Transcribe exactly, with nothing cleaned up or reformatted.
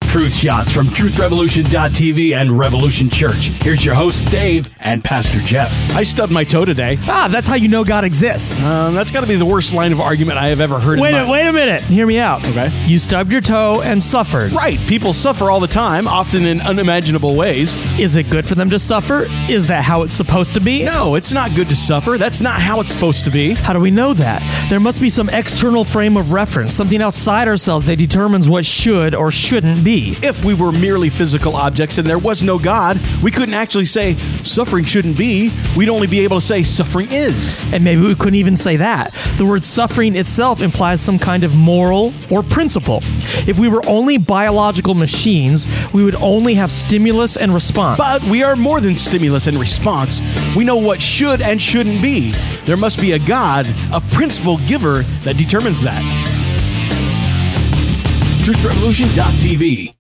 Truth shots from truth revolution dot t v and Revolution Church. Here's your host, Dave, and Pastor Jeff. I stubbed my toe today. Ah, that's how you know God exists. Um, that's got to be the worst line of argument I have ever heard Wait in a, my... wait a minute. Hear me out. Okay. You stubbed your toe and suffered. Right. People suffer all the time, often in unimaginable ways. Is it good for them to suffer? Is that how it's supposed to be? No, it's not good to suffer. That's not how it's supposed to be. How do we know that? There must be some external frame of reference, something outside ourselves that determines what should or shouldn't be. If we were merely physical objects and there was no God, we couldn't actually say suffering shouldn't be. We'd only be able to say suffering is. And maybe we couldn't even say that. The word suffering itself implies some kind of moral or principle. If we were only biological machines, we would only have stimulus and response. But we are more than stimulus and response. We know what should and shouldn't be. There must be a God, a principle giver that determines that. truth revolution dot t v